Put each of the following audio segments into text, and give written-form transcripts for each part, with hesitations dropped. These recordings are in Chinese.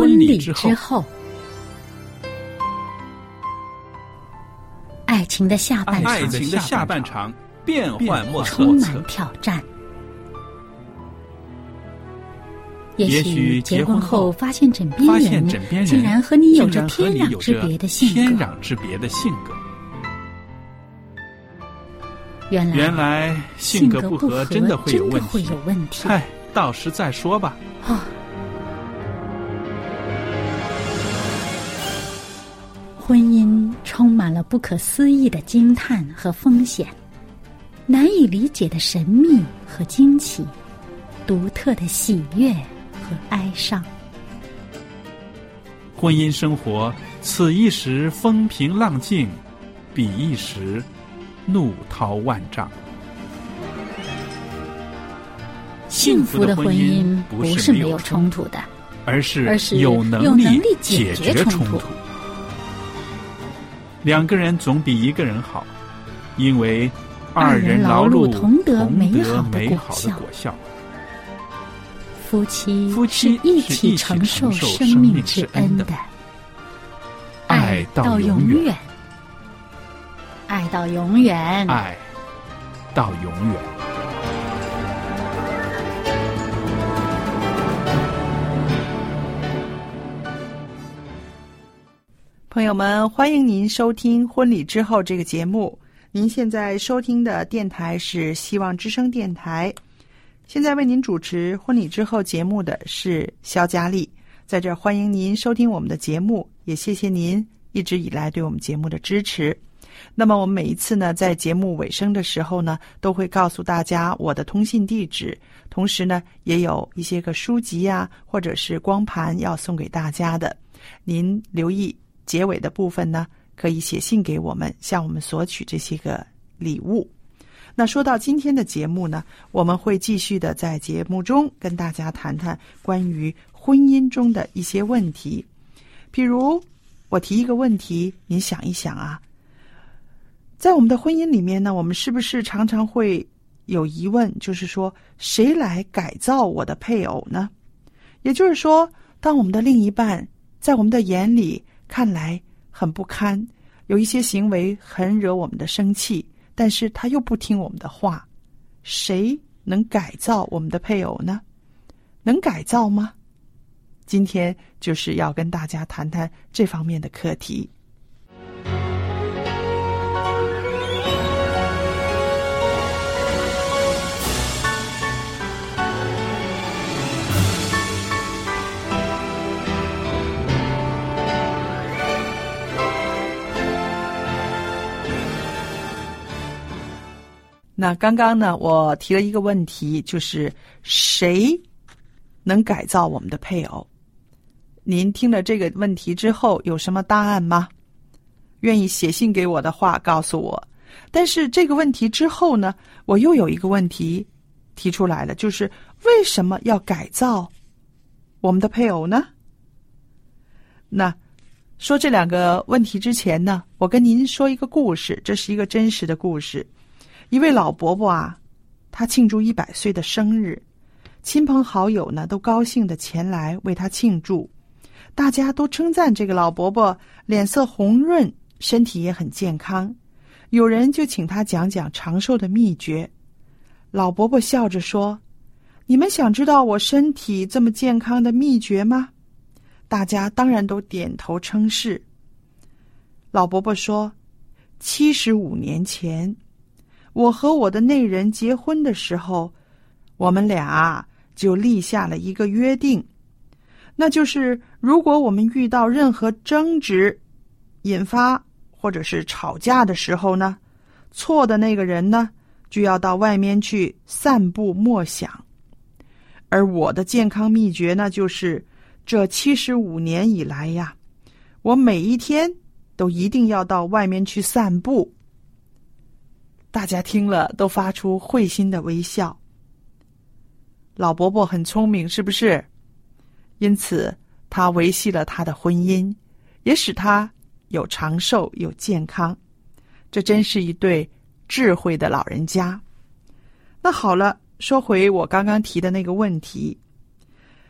婚礼之后，爱情的下半场变幻莫测， 充满挑战。也许结婚后发现枕边人竟然和你有着天壤之别的性格。 原来性格不合真的会有问题。嗨，到时再说吧。 婚姻充满了不可思议的惊叹和风险，难以理解的神秘和惊奇，独特的喜悦和哀伤。 婚姻生活，此一时风平浪静，彼一时怒涛万丈。 幸福的婚姻不是没有冲突的， 而是有能力解决冲突。两个人总比一个人好，因为二人劳碌同得美好的果效。 夫妻是一起承受生命之恩的， 爱到永远， 爱到永远， 爱到永远。 朋友们，欢迎您收听《婚礼之后》这个节目。您现在收听的电台是希望之声电台。现在为您主持《婚礼之后》节目的是肖佳丽，在这儿欢迎您收听我们的节目，也谢谢您一直以来对我们节目的支持。那么我们每一次呢，在节目尾声的时候呢，都会告诉大家我的通信地址，同时呢，也有一些个书籍啊，或者是光盘要送给大家的。您留意结尾的部分呢，可以写信给我们，向我们索取这些个礼物。那说到今天的节目呢，我们会继续的在节目中跟大家谈谈关于婚姻中的一些问题。譬如我提一个问题，您想一想啊，在我们的婚姻里面呢，我们是不是常常会有疑问，就是说谁来改造我的配偶呢？也就是说，当我们的另一半在我们的眼里看来很不堪，有一些行为很惹我们的生气，但是他又不听我们的话，谁能改造我们的配偶呢？能改造吗？今天就是要跟大家谈谈这方面的课题。那刚刚呢，我提了一个问题，就是谁能改造我们的配偶？您听了这个问题之后有什么答案吗？愿意写信给我的话告诉我。但是这个问题之后呢，我又有一个问题提出来了，就是为什么要改造我们的配偶呢？那说这两个问题之前呢，我跟您说一个故事，这是一个真实的故事。一位老伯伯啊，他庆祝100岁的生日，亲朋好友呢都高兴地前来为他庆祝，大家都称赞这个老伯伯脸色红润，身体也很健康。有人就请他讲讲长寿的秘诀。老伯伯笑着说：“你们想知道我身体这么健康的秘诀吗？”大家当然都点头称是。老伯伯说：“75年前，我和我的内人结婚的时候，我们俩就立下了一个约定，那就是如果我们遇到任何争执、引发或者是吵架的时候呢，错的那个人呢，就要到外面去散步默想。而我的健康秘诀呢，就是这75年以来呀，我每一天都一定要到外面去散步。”大家听了都发出会心的微笑。老伯伯很聪明，是不是？因此他维系了他的婚姻，也使他有长寿有健康。这真是一对智慧的老人家。那好了，说回我刚刚提的那个问题，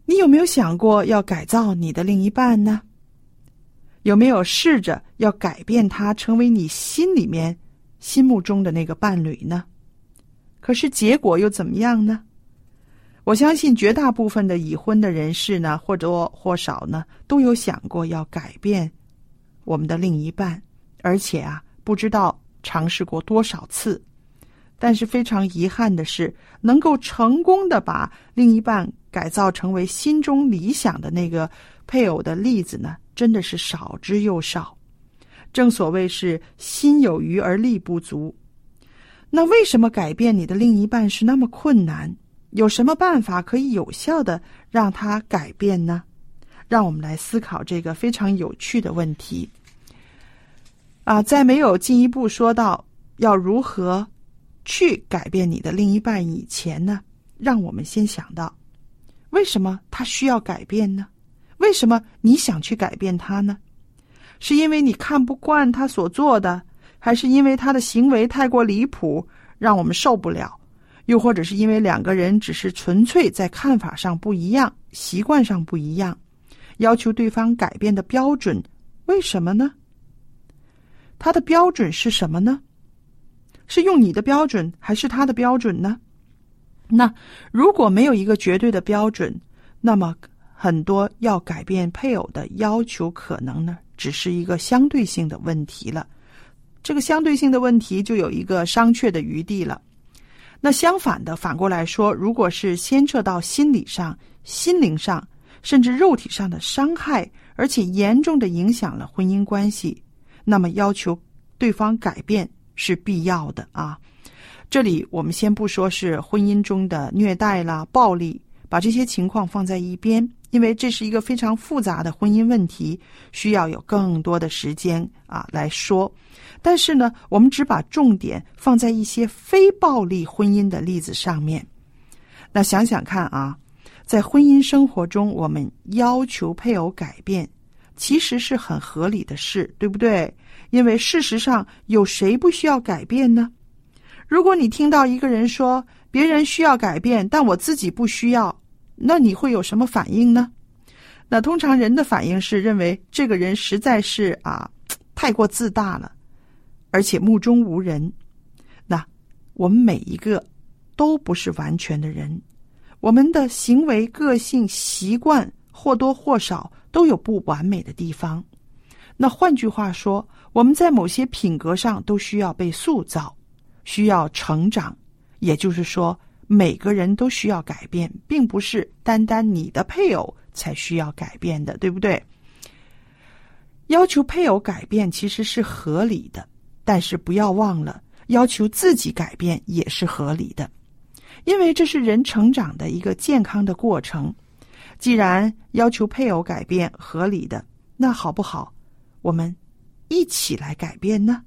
你有没有想过要改造你的另一半呢？有没有试着要改变他，成为你心目中的那个伴侣呢？可是结果又怎么样呢？我相信绝大部分的已婚的人士呢，或多或少呢，都有想过要改变我们的另一半，而且不知道尝试过多少次。但是非常遗憾的是，能够成功的把另一半改造成为心中理想的那个配偶的例子呢，真的是少之又少。正所谓是心有余而力不足。那为什么改变你的另一半是那么困难？有什么办法可以有效的让他改变呢？让我们来思考这个非常有趣的问题。在没有进一步说到要如何去改变你的另一半以前呢，让我们先想到，为什么他需要改变呢？为什么你想去改变他呢？是因为你看不惯他所做的，还是因为他的行为太过离谱，让我们受不了？又或者是因为两个人只是纯粹在看法上不一样，习惯上不一样，要求对方改变的标准，为什么呢？他的标准是什么呢？是用你的标准还是他的标准呢？那如果没有一个绝对的标准，那么很多要改变配偶的要求可能呢，只是一个相对性的问题了。这个相对性的问题就有一个商榷的余地了。那相反的，反过来说，如果是牵扯到心理上、心灵上，甚至肉体上的伤害，而且严重的影响了婚姻关系，那么要求对方改变是必要的啊。这里我们先不说是婚姻中的虐待啦、暴力，把这些情况放在一边，因为这是一个非常复杂的婚姻问题，需要有更多的时间来说。但是呢，我们只把重点放在一些非暴力婚姻的例子上面。那想想看在婚姻生活中，我们要求配偶改变，其实是很合理的事，对不对？因为事实上，有谁不需要改变呢？如果你听到一个人说别人需要改变，但我自己不需要，那你会有什么反应呢？那通常人的反应是认为这个人实在是太过自大了，而且目中无人。那我们每一个都不是完全的人，我们的行为、个性、习惯或多或少都有不完美的地方。那换句话说，我们在某些品格上都需要被塑造，需要成长。也就是说，每个人都需要改变，并不是单单你的配偶才需要改变的，对不对？要求配偶改变其实是合理的，但是不要忘了，要求自己改变也是合理的，因为这是人成长的一个健康的过程。既然要求配偶改变合理的，那好不好，我们一起来改变呢？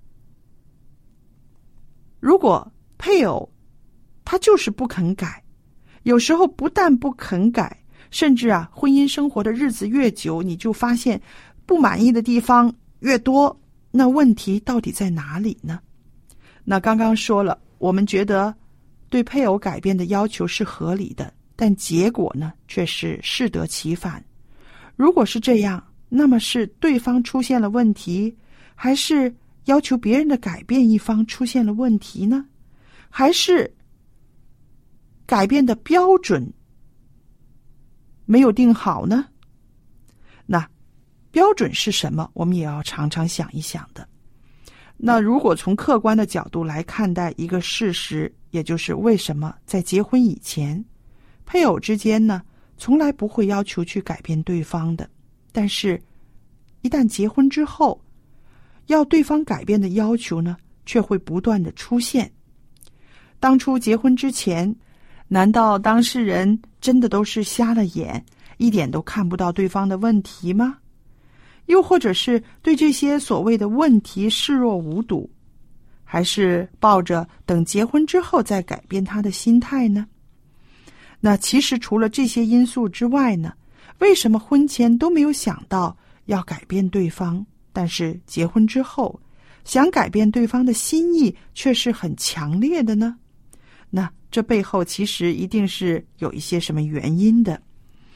如果配偶他就是不肯改，有时候不但不肯改，甚至婚姻生活的日子越久，你就发现不满意的地方越多，那问题到底在哪里呢？那刚刚说了，我们觉得对配偶改变的要求是合理的，但结果呢，却是适得其反。如果是这样，那么是对方出现了问题，还是要求别人的改变一方出现了问题呢？还是改变的标准没有定好呢？那标准是什么，我们也要常常想一想的。那如果从客观的角度来看待一个事实，也就是为什么在结婚以前，配偶之间呢，从来不会要求去改变对方的，但是一旦结婚之后，要对方改变的要求呢，却会不断的出现。当初结婚之前，难道当事人真的都是瞎了眼，一点都看不到对方的问题吗？又或者是对这些所谓的问题视若无睹，还是抱着等结婚之后再改变他的心态呢？那其实除了这些因素之外呢，为什么婚前都没有想到要改变对方，但是结婚之后想改变对方的心意却是很强烈的呢？那这背后其实一定是有一些什么原因的。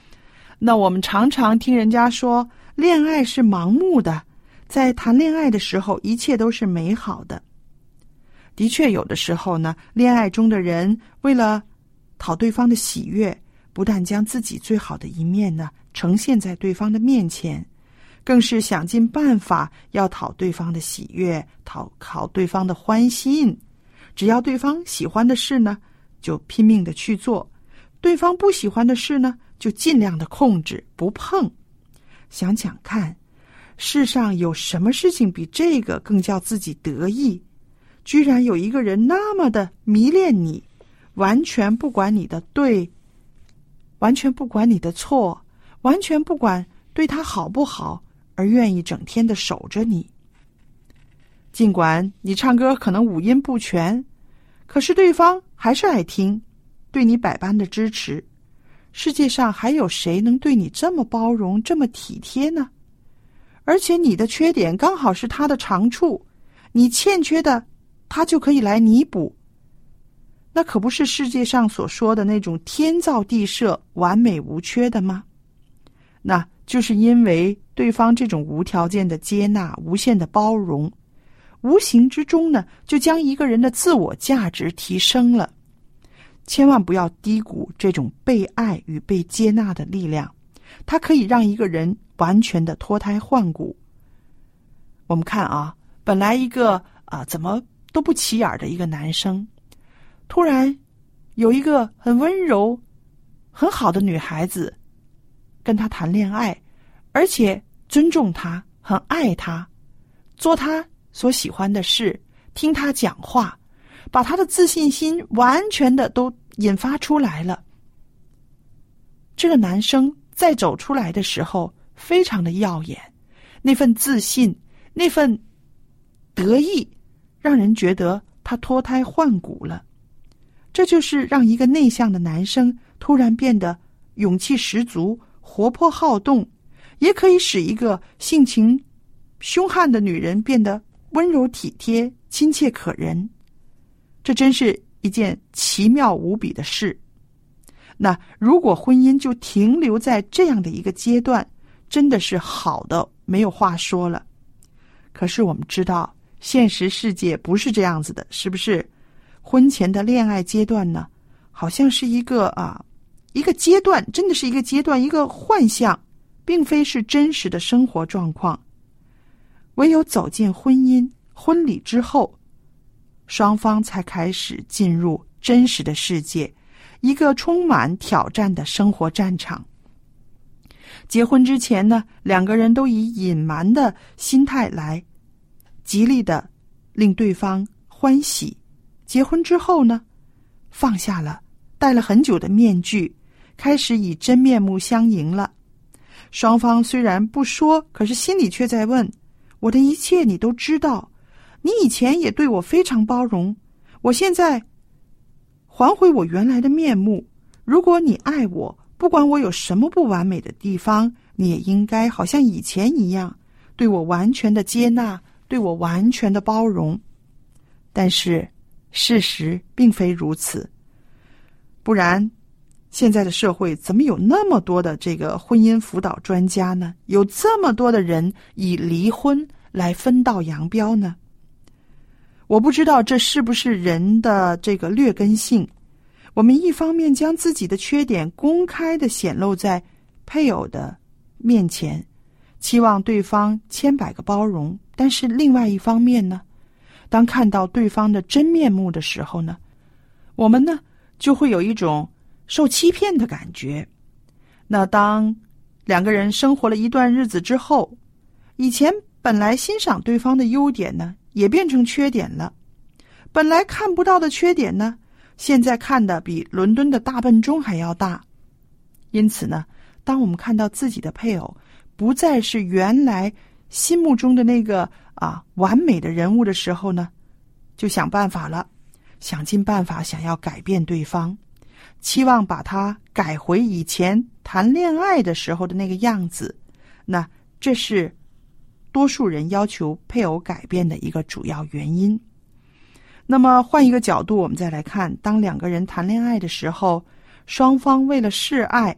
那我们常常听人家说，恋爱是盲目的，在谈恋爱的时候，一切都是美好的。的确，有的时候呢，恋爱中的人为了讨对方的喜悦，不但将自己最好的一面呢呈现在对方的面前，更是想尽办法要讨对方的喜悦，讨对方的欢心。只要对方喜欢的事呢，就拼命的去做；对方不喜欢的事呢，就尽量的控制不碰。想想看，世上有什么事情比这个更叫自己得意？居然有一个人那么的迷恋你，完全不管你的对，完全不管你的错，完全不管对他好不好，而愿意整天的守着你。尽管你唱歌可能五音不全，可是对方还是爱听，对你百般的支持。世界上还有谁能对你这么包容，这么体贴呢？而且你的缺点刚好是他的长处，你欠缺的他就可以来弥补。那可不是世界上所说的那种天造地设、完美无缺的吗？那就是因为对方这种无条件的接纳、无限的包容，无形之中呢，就将一个人的自我价值提升了。千万不要低估这种被爱与被接纳的力量，它可以让一个人完全的脱胎换骨。我们看啊，本来一个怎么都不起眼的一个男生，突然有一个很温柔、很好的女孩子跟他谈恋爱，而且尊重他，很爱他，做他所喜欢的事，听他讲话，把他的自信心完全的都引发出来了。这个男生再走出来的时候非常的耀眼，那份自信，那份得意，让人觉得他脱胎换骨了。这就是让一个内向的男生突然变得勇气十足、活泼好动，也可以使一个性情凶悍的女人变得温柔体贴、亲切可人。这真是一件奇妙无比的事。那如果婚姻就停留在这样的一个阶段，真的是好的没有话说了。可是我们知道现实世界不是这样子的，是不是？婚前的恋爱阶段呢，好像是一个阶段，真的是一个阶段，一个幻象，并非是真实的生活状况。唯有走进婚姻、婚礼之后，双方才开始进入真实的世界，一个充满挑战的生活战场。结婚之前呢，两个人都以隐瞒的心态来极力的令对方欢喜。结婚之后呢，放下了戴了很久的面具，开始以真面目相迎了。双方虽然不说，可是心里却在问：我的一切你都知道，你以前也对我非常包容，我现在还回我原来的面目。如果你爱我，不管我有什么不完美的地方，你也应该好像以前一样，对我完全的接纳，对我完全的包容。但是事实并非如此，不然现在的社会怎么有那么多的这个婚姻辅导专家呢？有这么多的人以离婚来分道扬镳呢？我不知道这是不是人的这个劣根性。我们一方面将自己的缺点公开的显露在配偶的面前，期望对方千百个包容，但是另外一方面呢，当看到对方的真面目的时候呢，我们呢就会有一种受欺骗的感觉。那当两个人生活了一段日子之后，以前本来欣赏对方的优点呢，也变成缺点了。本来看不到的缺点呢，现在看的比伦敦的大笨钟还要大。因此呢，当我们看到自己的配偶不再是原来心目中的那个完美的人物的时候呢，就想办法了，想尽办法想要改变对方，期望把他改回以前谈恋爱的时候的那个样子。那这是多数人要求配偶改变的一个主要原因。那么换一个角度，我们再来看，当两个人谈恋爱的时候，双方为了示爱，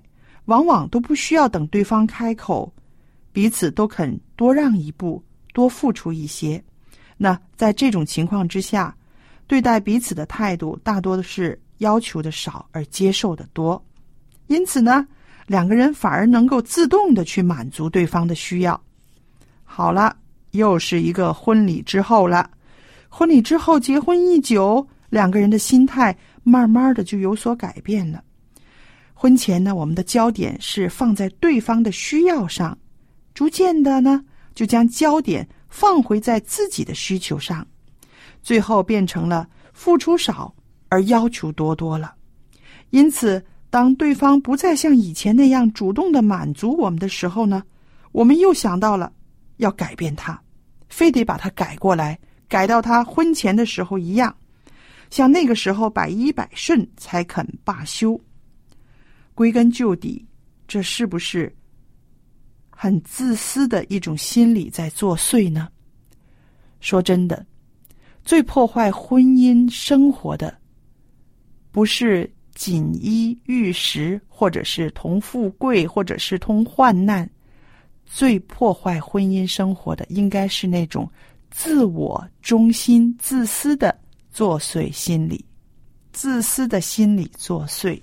往往都不需要等对方开口，彼此都肯多让一步，多付出一些。那在这种情况之下，对待彼此的态度大多的是要求的少而接受的多，因此呢，两个人反而能够自动的去满足对方的需要。好了，又是一个婚礼之后了。婚礼之后，结婚一久，两个人的心态慢慢的就有所改变了。婚前呢，我们的焦点是放在对方的需要上，逐渐的呢，就将焦点放回在自己的需求上，最后变成了付出少而要求多了。因此，当对方不再像以前那样主动的满足我们的时候呢，我们又想到了要改变他，非得把他改过来，改到他婚前的时候一样，像那个时候百依百顺才肯罢休。归根究底，这是不是很自私的一种心理在作祟呢？说真的，最破坏婚姻生活的不是锦衣玉食，或者是同富贵，或者是同患难，最破坏婚姻生活的应该是那种自我中心、自私的作祟心理，自私的心理作祟。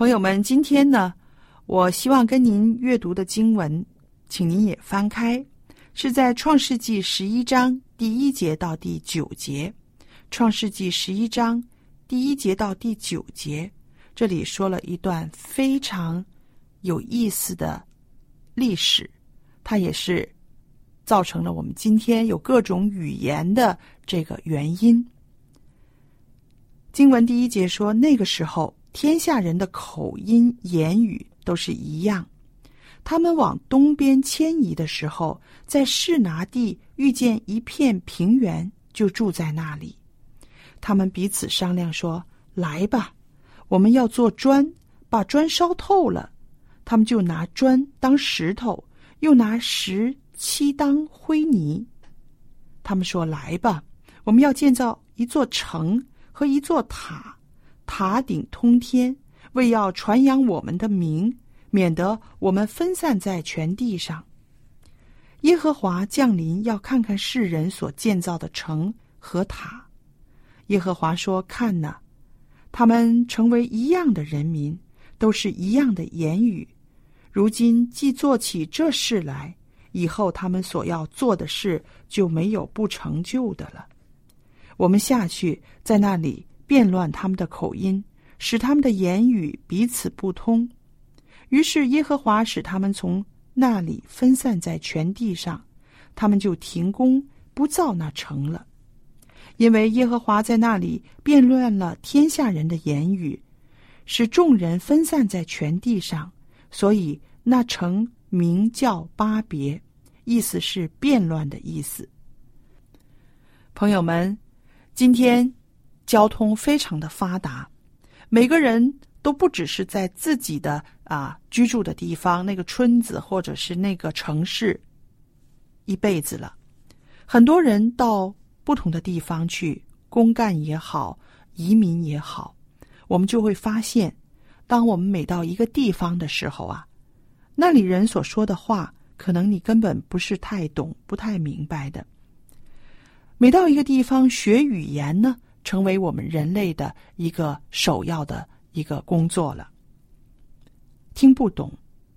朋友们，今天呢，我希望跟您阅读的经文，请您也翻开，是在创世纪11章第1节到第9节。创世纪11章第1节到第9节，这里说了一段非常有意思的历史，它也是造成了我们今天有各种语言的这个原因。经文第1节说，那个时候天下人的口音言语都是一样，他们往东边迁移的时候，在示拿地遇见一片平原，就住在那里。他们彼此商量说，来吧，我们要做砖，把砖烧透了。他们就拿砖当石头，又拿石漆当灰泥。他们说，来吧，我们要建造一座城和一座塔，塔顶通天，为要传扬我们的名，免得我们分散在全地上。耶和华降临，要看看世人所建造的城和塔。耶和华说，看哪，他们成为一样的人民，都是一样的言语。如今既做起这事来，以后他们所要做的事就没有不成就的了。我们下去，在那里变乱他们的口音，使他们的言语彼此不通。于是耶和华使他们从那里分散在全地上，他们就停工，不造那城了。因为耶和华在那里变乱了天下人的言语，使众人分散在全地上，所以那城名叫巴别，意思是变乱的意思。朋友们，今天交通非常的发达，每个人都不只是在自己的居住的地方，那个村子或者是那个城市一辈子了。很多人到不同的地方去公干也好，移民也好，我们就会发现，当我们每到一个地方的时候那里人所说的话，可能你根本不是太懂，不太明白的。每到一个地方学语言呢，成为我们人类的一个首要的一个工作了。听不懂，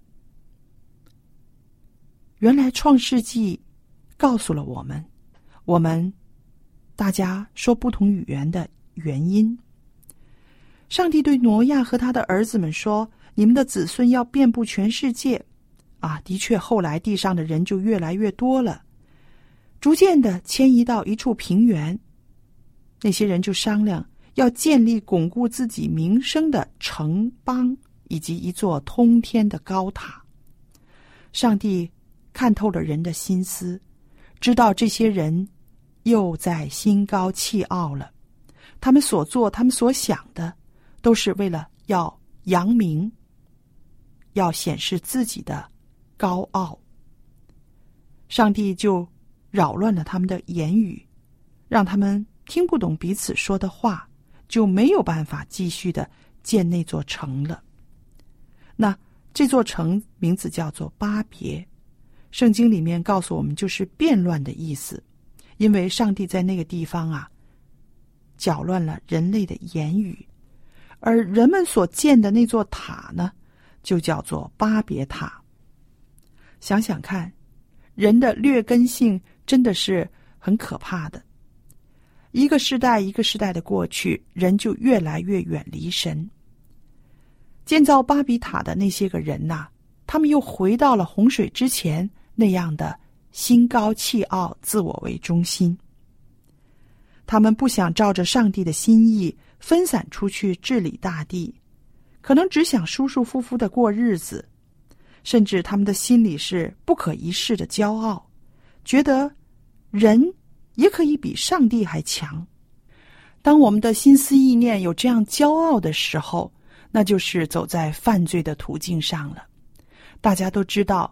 原来创世纪告诉了我们大家说不同语言的原因。上帝对挪亚和他的儿子们说，你们的子孙要遍布全世界。的确后来地上的人就越来越多了，逐渐的迁移到一处平原。那些人就商量要建立巩固自己名声的城邦，以及一座通天的高塔。上帝看透了人的心思，知道这些人又在心高气傲了，他们所做他们所想的都是为了要扬名，要显示自己的高傲。上帝就扰乱了他们的言语，让他们听不懂彼此说的话，就没有办法继续的建那座城了。那这座城名字叫做巴别，圣经里面告诉我们就是变乱的意思，因为上帝在那个地方搅乱了人类的言语，而人们所建的那座塔呢，就叫做巴别塔。想想看，人的劣根性真的是很可怕的。一个世代一个世代的过去，人就越来越远离神。建造巴比塔的那些个人他们又回到了洪水之前那样的心高气傲，自我为中心。他们不想照着上帝的心意分散出去治理大地，可能只想舒舒服服的过日子，甚至他们的心里是不可一世的骄傲，觉得人也可以比上帝还强。当我们的心思意念有这样骄傲的时候，那就是走在犯罪的途径上了。大家都知道，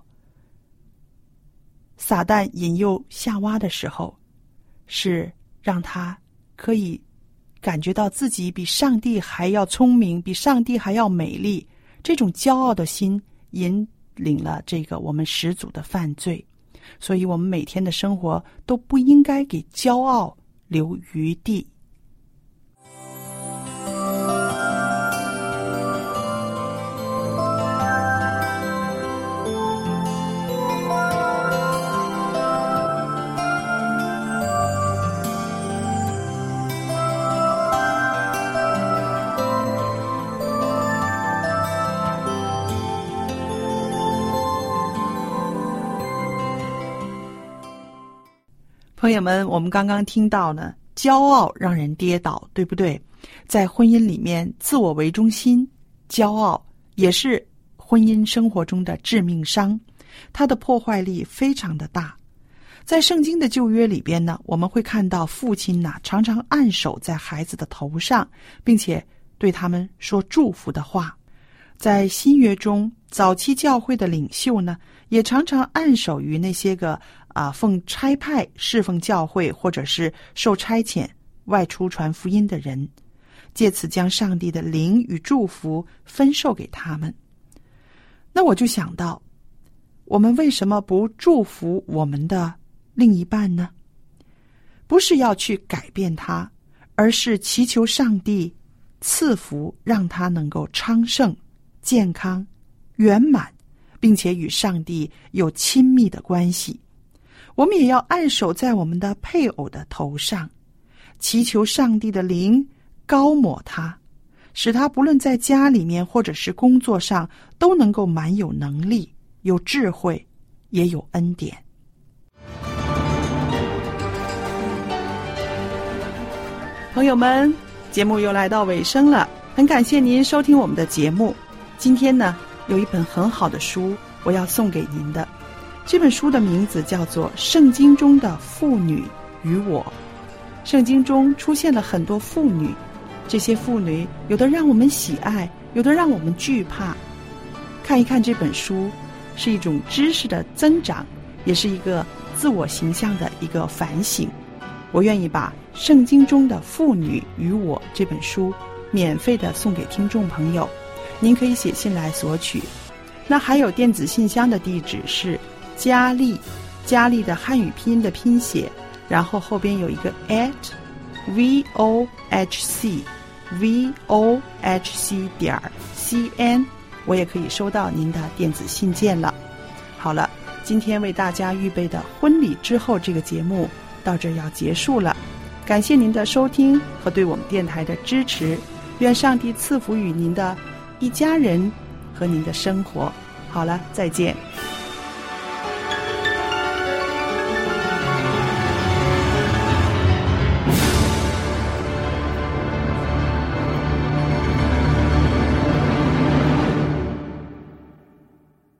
撒旦引诱夏娃的时候，是让他可以感觉到自己比上帝还要聪明，比上帝还要美丽，这种骄傲的心引领了这个我们始祖的犯罪。所以我们每天的生活都不应该给骄傲留余地。 朋友们，我们刚刚听到呢，骄傲让人跌倒，对不对？在婚姻里面，自我为中心、骄傲也是婚姻生活中的致命伤，它的破坏力非常的大。在圣经的旧约里边呢，我们会看到父亲呢常常按手在孩子的头上，并且对他们说祝福的话。在新约中，早期教会的领袖呢，也常常按手于那些个奉差派侍奉教会或者是受差遣外出传福音的人，借此将上帝的灵与祝福分授给他们。那我就想到，我们为什么不祝福我们的另一半呢？不是要去改变他，而是祈求上帝赐福，让他能够昌盛、健康、圆满，并且与上帝有亲密的关系。我们也要按手在我们的配偶的头上，祈求上帝的灵高抹他，使他不论在家里面或者是工作上都能够满有能力、有智慧，也有恩典。朋友们，节目又来到尾声了，很感谢您收听我们的节目。今天呢，有一本很好的书我要送给您的，这本书的名字叫做《圣经中的妇女与我》。圣经中出现了很多妇女，这些妇女有的让我们喜爱，有的让我们惧怕。看一看这本书，是一种知识的增长，也是一个自我形象的一个反省。我愿意把《圣经中的妇女与我》这本书免费的送给听众朋友，您可以写信来索取。那还有电子信箱的地址是佳丽，佳丽的汉语拼音的拼写，然后后边有一个 @vohc.cn， 我也可以收到您的电子信件了。好了，今天为大家预备的婚礼之后这个节目到这要结束了，感谢您的收听和对我们电台的支持，愿上帝赐福于您的一家人和您的生活。好了，再见。